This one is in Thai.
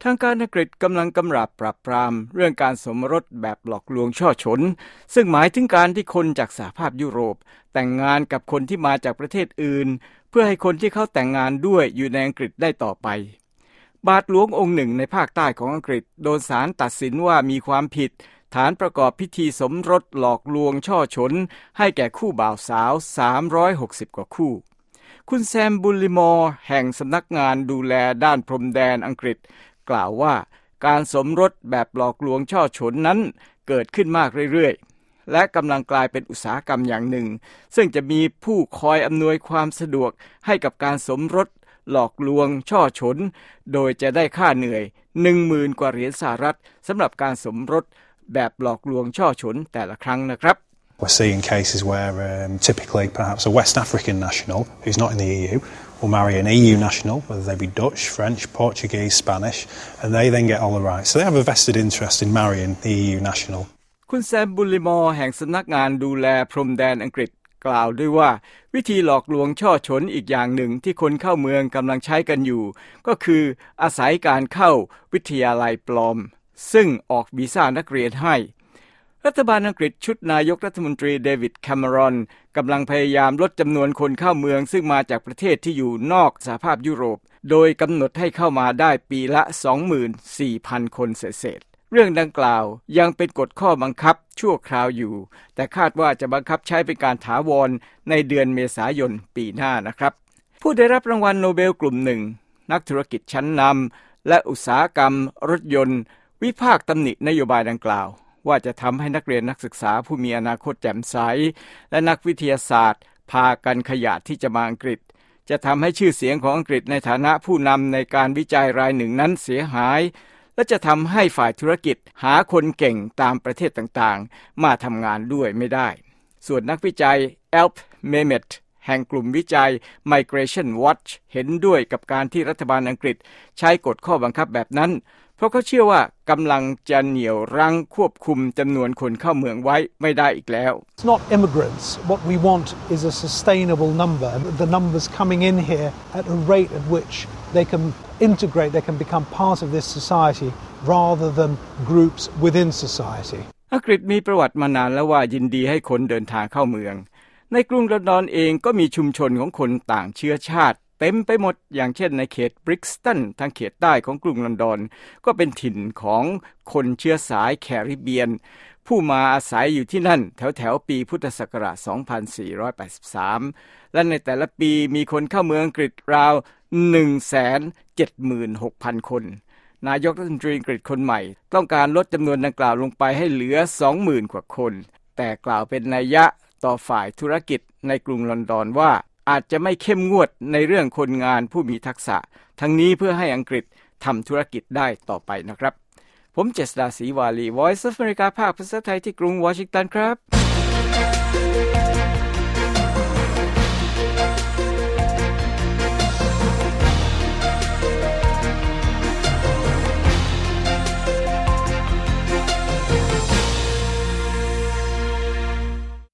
ทางการอังกฤษกำลังกำราบปราบปรามเรื่องการสมรสแบบหลอกลวงช่อฉนซึ่งหมายถึงการที่คนจากสหภาพยุโรปแต่งงานกับคนที่มาจากประเทศอื่นเพื่อให้คนที่เขาแต่งงานด้วยอยู่ในอังกฤษได้ต่อไปบาทหลวงองค์หนึ่งในภาคใต้ของอังกฤษโดนศาลตัดสินว่ามีความผิดฐานประกอบพิธีสมรสหลอกลวงช่อฉนให้แก่คู่บ่าวสาว360กว่าคู่คุณแซมบุลลิมอร์แห่งสำนักงานดูแลด้านพรมแดนอังกฤษกล่าวว่าการสมรสแบบหลอกลวงช่อฉนนั้นเกิดขึ้นมากเรื่อยๆและกำลังกลายเป็นอุตสาหกรรมอย่างหนึ่งซึ่งจะมีผู้คอยอำนวยความสะดวกให้กับการสมรสหลอกลวงช่อฉนโดยจะได้ค่าเหนื่อย 10,000 กว่าเหรียญสหรัฐสำหรับการสมรสแบบหลอกลวงช่อฉนแต่ละครั้งนะครับ We're seeing cases where typically perhaps a West African national who's not in the EU will marry an EU national, whether they be Dutch, French, Portuguese, Spanish, and they then get all the rights. So they have a vested interest in marrying the EU national. คุณแซมบุลลิมอร์แห่งสำนักงานดูแลพรมแดนอังกฤษกล่าวด้วยว่าวิธีหลอกลวงช่อฉนอีกอย่างหนึ่งที่คนเข้าเมืองกำลังใช้กันอยู่ก็คืออาศัยการเข้าวิทยาลัยปลอมซึ่งออกวีซ่านักเรียนให้รัฐบาลอังกฤษชุดนายกรัฐมนตรีเดวิดแคมเมรอนกำลังพยายามลดจำนวนคนเข้าเมืองซึ่งมาจากประเทศที่อยู่นอกสหภาพยุโรปโดยกำหนดให้เข้ามาได้ปีละ 24,000 คนเศษเรื่องดังกล่าวยังเป็นกฎข้อบังคับชั่วคราวอยู่แต่คาดว่าจะบังคับใช้เป็นการถาวรในเดือนเมษายนปีหน้านะครับผู้ได้รับรางวัลโนเบลกลุ่มหนึ่งนักธุรกิจชั้นนำและอุตสาหกรรมรถยนต์วิพากษ์ตำหนินโยบายดังกล่าวว่าจะทำให้นักเรียนนักศึกษาผู้มีอนาคตแจ่มใสและนักวิทยาศาสตร์พากันขยาดที่จะมาอังกฤษจะทำให้ชื่อเสียงของอังกฤษในฐานะผู้นำในการวิจัยรายหนึ่งนั้นเสียหายและจะทำให้ฝ่ายธุรกิจหาคนเก่งตามประเทศต่างๆมาทำงานด้วยไม่ได้ส่วนนักวิจัย Alp Mehmet แห่งกลุ่มวิจัย Migration Watch เห็นด้วยกับการที่รัฐบาลอังกฤษใช้กฎข้อบังคับแบบนั้นเพราะเขาเชื่อว่ากำลังจะเหนี่ยวรั้งควบคุมจำนวนคนเข้าเมืองไว้ไม่ได้อีกแล้ว It's not immigrants. What we want is a sustainable number. The numbers coming in here at a rate at which they can integrate, they can become part of this society rather than groups within society. อังกฤษมีประวัติมานานแล้วว่ายินดีให้คนเดินทางเข้าเมืองในกรุงลอนดอนเองก็มีชุมชนของคนต่างเชื้อชาติเต็มไปหมดอย่างเช่นในเขตบริกสตันทางเขตใต้ของกรุงลอนดอนก็เป็นถิ่นของคนเชื้อสายแคริบเบียนผู้มาอาศัยอยู่ที่นั่นแถวปีพุทธศักราช 2483 และในแต่ละปีมีคนเข้าเมืองอังกฤษราว 176,000 คนนายกรัฐมนตรีอังกฤษคนใหม่ต้องการลดจำนวนดังกล่าวลงไปให้เหลือ 20,000 กว่าคนแต่กล่าวเป็นนัยยะต่อฝ่ายธุรกิจในกรุงลอนดอนว่าอาจจะไม่เข้มงวดในเรื่องคนงานผู้มีทักษะทั้งนี้เพื่อให้อังกฤษทำธุรกิจได้ต่อไปนะครับผมเจษฎาศรีวาลี Voice of America ภาคภาษาไทยที่กรุงวอชิงตันครับ